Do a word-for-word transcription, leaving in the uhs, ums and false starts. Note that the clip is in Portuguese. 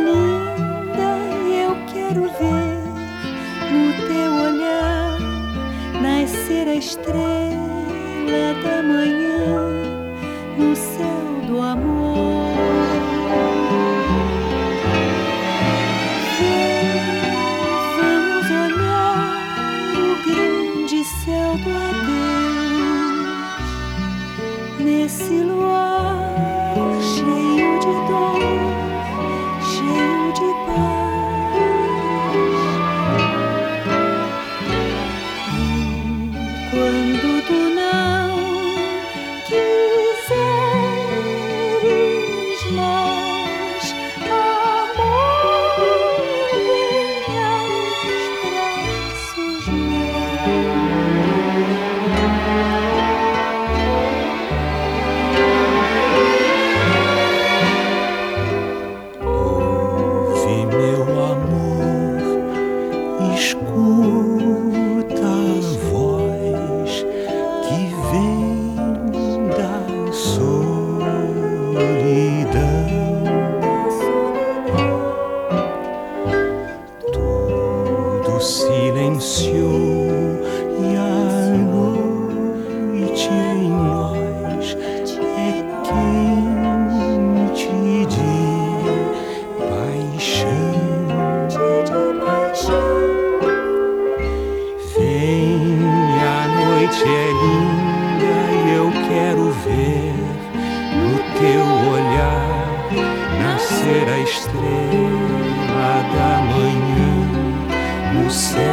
linda, eu quero ver no teu olhar nascer a estrela da manhã no céu do amor. Vem, vamos olhar o grande céu do adeus nesse luar cheio de dor, cheio de paz. E quando tu não quiseres mais, amor, vem aos braços meus. Escuta a voz que vem da solidão. Tudo silenciou e a noite em nós é quente de paixão. É linda e eu quero ver no teu olhar nascer a estrela da manhã no céu.